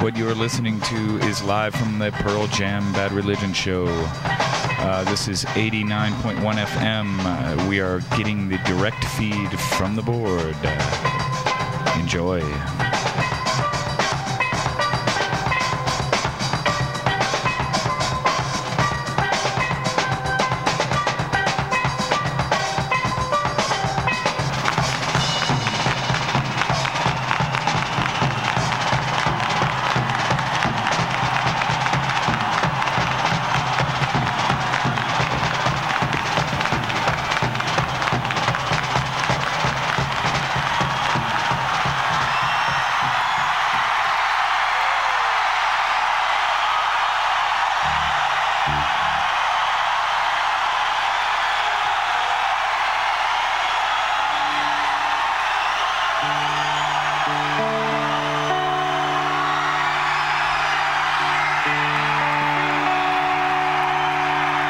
What you're listening to is live from the Pearl Jam Bad Religion show. This is 89.1 FM. We are getting the direct feed from the board. Enjoy.